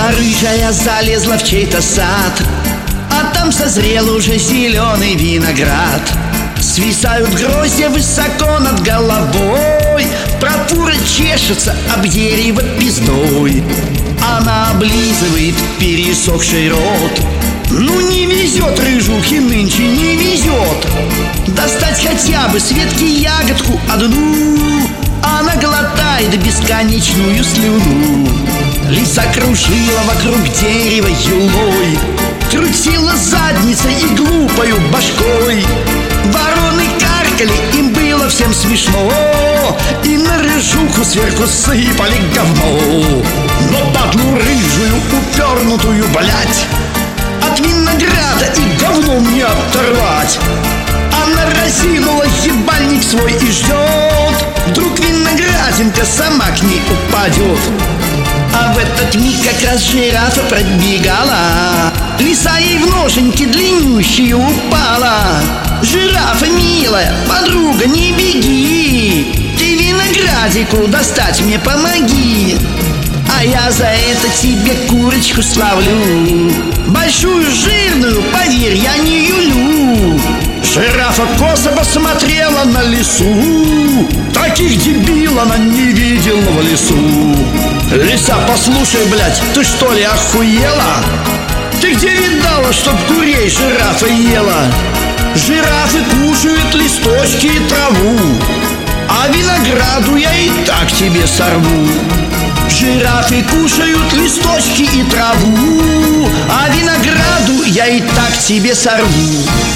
рыжая залезла в чей-то сад, а там созрел уже зеленый виноград. Свисают гроздья высоко над головой, пропура чешется об дерево пиздой. Она облизывает пересохший рот. Ну не везет рыжухе нынче, не везет достать хотя бы с ветки ягодку одну. Она глотает бесконечную слюну. Лиса кружила вокруг дерева юлой, крутила задницей и глупою башкой. Вороны каркали, им было всем смешно, и на рыжуху сверху сыпали говно. Но падлу рыжую, упернутую, блять, от винограда и говном не оторвать. Она разинула ебальник свой и ждет, вдруг виноградинка сама к ней упадет. А в этот миг как раз жирафа пробегала, лиса ей в ноженьки длиннющие упала. Жирафа, милая подруга, не беги, ты виноградику достать мне помоги. А я за это тебе курочку славлю, большую, жирную, поверь, я не юлю. Жирафа косо посмотрела на лису, таких дебил она не видела в лесу. Лиса, послушай, блядь, ты что ли охуела? Ты где видала, чтоб курей жирафа ела? Жирафы кушают листочки и траву, а винограду я и так тебе сорву. Жирафы кушают листочки и траву, а винограду я и так тебе сорву.